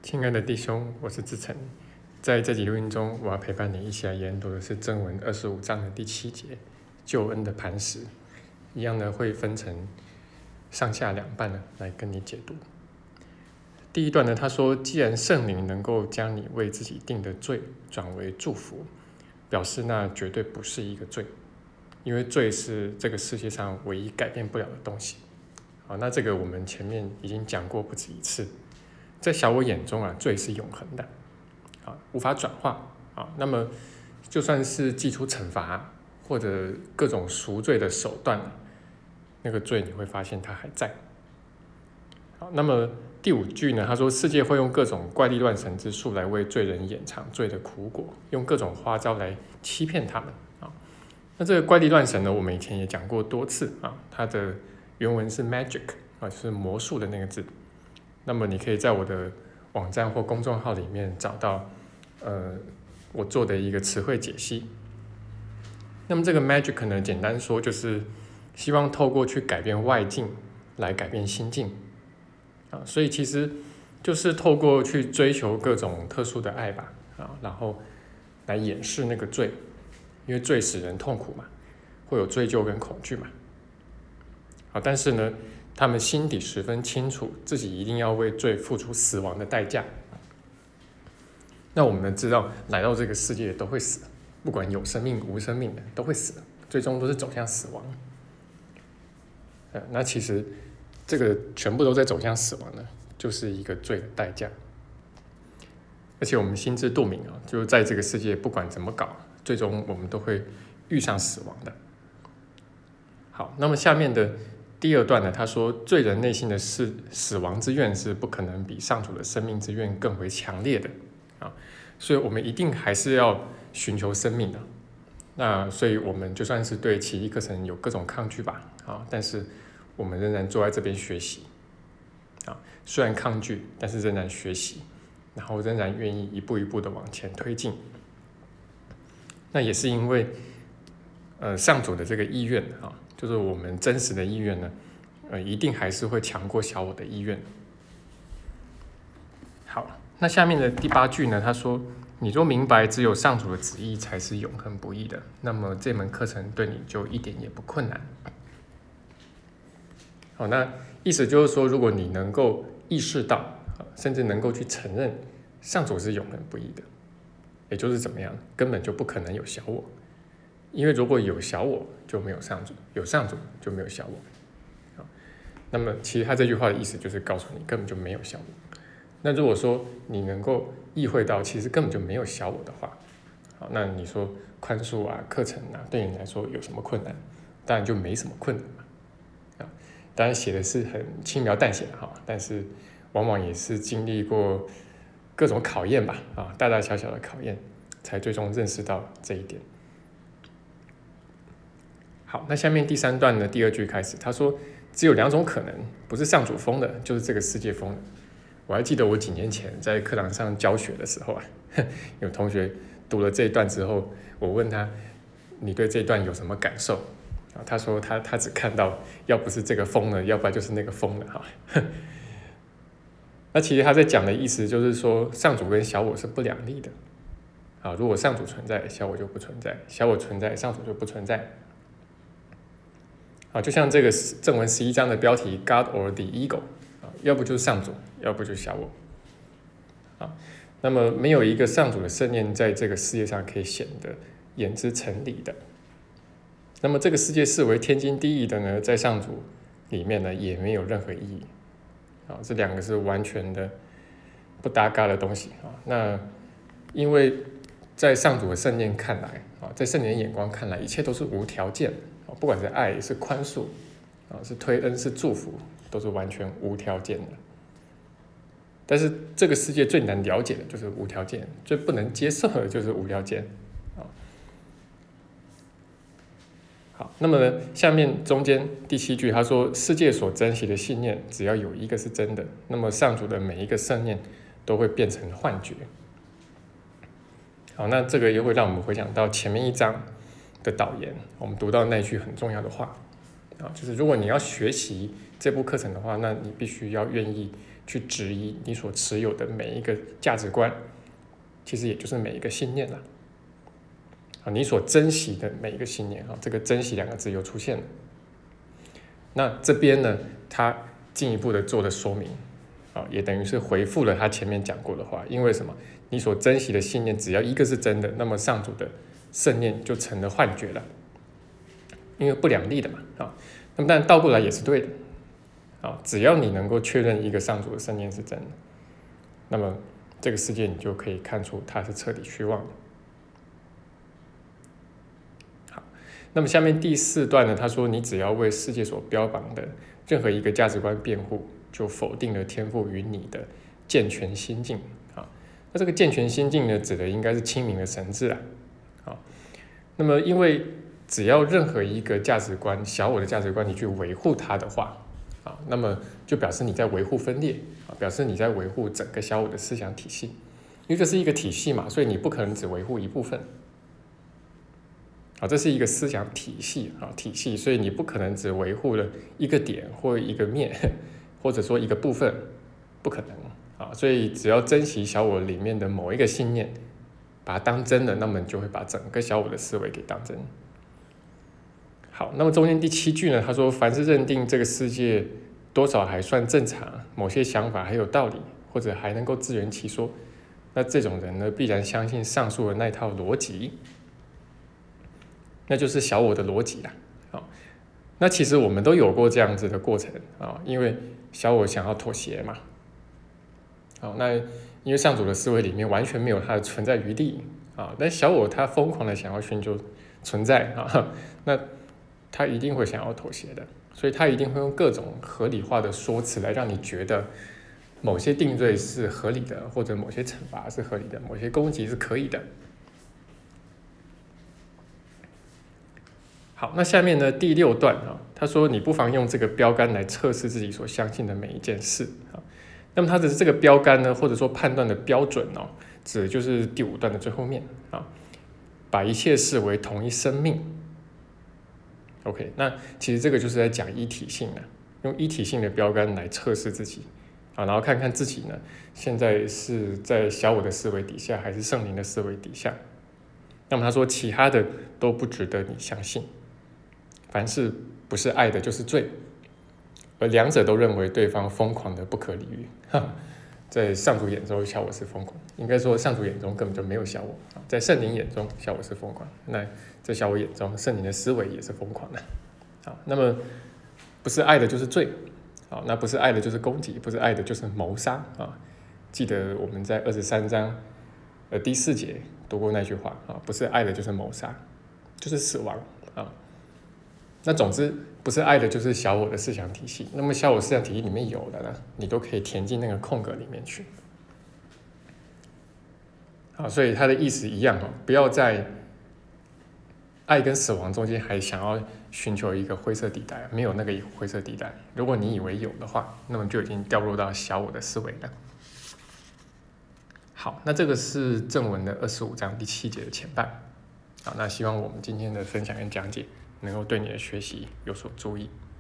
亲爱的弟兄，我是志成。在这集录音中，我要陪伴你一起来研读的是正文25章的第7节，救恩的磐石。一样呢，会分成上下两半呢来跟你解读。第一段呢，他说，既然圣灵能够将你为自己定的罪转为祝福，表示那绝对不是一个罪，因为罪是这个世界上唯一改变不了的东西。好，那这个我们前面已经讲过不止一次。在小我眼中罪是永恒的，无法转化。那么就算是祭出惩罚或者各种赎罪的手段，那个罪你会发现它还在。好，那么第5句呢，他说世界会用各种怪力乱神之术来为罪人掩藏罪的苦果，用各种花招来欺骗他们。那这个怪力乱神呢，我们以前也讲过多次它的原文是 magic 就是魔术的那个字。那么你可以在我的网站或公众号里面找到我做的一个词汇解析。那么这个 magic 呢，简单说就是希望透过去改变外境来改变心境所以其实就是透过去追求各种特殊的爱吧然后来掩饰那个罪，因为罪使人痛苦嘛，会有罪疚跟恐惧嘛但是呢他们心底十分清楚自己一定要为罪付出死亡的代价。那我们知道来到这个世界都会死，不管有生命无生命的都会死，最终都是走向死亡那其实这个全部都在走向死亡呢，就是一个罪的代价。而且我们心知肚明就是在这个世界不管怎么搞，最终我们都会遇上死亡的。好，那么下面的第2段呢，他说罪人内心的死亡之愿是不可能比上主的生命之愿更为强烈的所以我们一定还是要寻求生命的。那所以我们就算是对奇异课程有各种抗拒吧但是我们仍然坐在这边学习虽然抗拒，但是仍然学习，然后仍然愿意一步一步的往前推进。那也是因为上主的这个意愿就是我们真实的意愿呢一定还是会强过小我的意愿。好，那下面的第8句呢，他说你若明白只有上主的旨意才是永恒不易的，那么这门课程对你就一点也不困难。好，那意思就是说，如果你能够意识到甚至能够去承认上主是永恒不易的，也就是怎么样，根本就不可能有小我，因为如果有小我就没有上主，有上主就没有小我那么其实他这句话的意思就是告诉你根本就没有小我。那如果说你能够意会到其实根本就没有小我的话那你说宽恕课程对你来说有什么困难？当然就没什么困难嘛当然写的是很轻描淡写的但是往往也是经历过各种考验吧大大小小的考验，才最终认识到这一点。好，那下面第3段的第2句开始，他说只有2种可能，不是上主疯的，就是这个世界疯的。我还记得我几年前在课堂上教学的时候有同学读了这一段之后，我问他你对这一段有什么感受他说他只看到要不是这个疯了，要不然就是那个疯了那其实他在讲的意思就是说，上主跟小我是不两立的如果上主存在，小我就不存在；小我存在，上主就不存在就像这个正文11章的标题 God or the ego 要不就是上主，要不就是小我那么没有一个上主的圣念在这个世界上可以显得言之成理的。那么这个世界视为天经地义的呢，在上主里面呢也没有任何意义这2个是完全的不搭嘎的东西那因为在上主的圣念看来在圣灵的眼光看来，一切都是无条件不管是爱是宽恕是推恩是祝福，都是完全无条件的。但是这个世界最难了解的就是无条件，最不能接受的就是无条件好，那么呢下面中间第7句他说世界所珍惜的信念只要有一个是真的，那么上主的每一个圣念都会变成幻觉。好，那这个又会让我们回想到前面1章的导言，我们读到那句很重要的话就是如果你要学习这部课程的话，那你必须要愿意去质疑你所持有的每一个价值观，其实也就是每一个信念啦。你所珍惜的每一个信念，这个珍惜2个字又出现了。那这边呢，他进一步的做了说明，也等于是回复了他前面讲过的话。因为什么？你所珍惜的信念只要一个是真的，那么上主的圣念就成了幻觉了，因为不两立的嘛。那么当然倒过来也是对的。只要你能够确认一个上主的圣念是真的，那么这个世界你就可以看出它是彻底虚妄的。那么下面第4段呢，他说你只要为世界所标榜的任何一个价值观辩护，就否定了天父与你的健全心境。那这个健全心境呢，指的应该是清明的神智啊。那么因为只要任何一个价值观，小我的价值观，你去维护它的话，那么就表示你在维护分裂，表示你在维护整个小我的思想体系。因为这是一个体系嘛，所以你不可能只维护一部分。这是一个思想体系，所以你不可能只维护了一个点或一个面，或者说一个部分，不可能所以只要珍惜小我里面的某一个信念，把它当真的，那么你就会把整个小我的思维给当真。好，那么中间第7句呢，他说凡是认定这个世界多少还算正常，某些想法还有道理，或者还能够自圆其说，那这种人呢，必然相信上述的那套逻辑，那就是小我的逻辑啦。那其实我们都有过这样子的过程因为小我想要妥协嘛。那因为上主的思维里面完全没有它的存在余地但小我他疯狂的想要寻求存在那他一定会想要妥协的，所以他一定会用各种合理化的说辞来让你觉得某些定罪是合理的，或者某些惩罚是合理的，某些攻击是可以的。好，那下面呢第6段他说你不妨用这个标杆来测试自己所相信的每一件事那么他的这个标杆呢，或者说判断的标准指的就是第5段的最后面把一切视为同一生命。OK， 那其实这个就是在讲一体性用一体性的标杆来测试自己然后看看自己呢现在是在小我的思维底下，还是圣灵的思维底下。那么他说其他的都不值得你相信，凡是不是爱的就是罪，而两者都认为对方疯狂的不可理喻。在上主眼中，小我是疯狂，应该说上主眼中根本就没有小我在圣灵眼中，小我是疯狂，那在小我眼中，圣灵的思维也是疯狂的那么不是爱的就是罪那不是爱的就是攻击，不是爱的就是谋杀记得我们在23章第4节读过那句话不是爱的就是谋杀，就是死亡那总之不是爱的就是小我的思想体系，那么小我思想体系里面有的呢，你都可以填进那个空格里面去所以他的意思一样不要在爱跟死亡中间还想要寻求一个灰色地带，没有那个灰色地带。如果你以为有的话，那么就已经掉入到小我的思维了。好，那这个是正文的25章第7节的前半那希望我们今天的分享跟讲解能够对你的学习有所注意。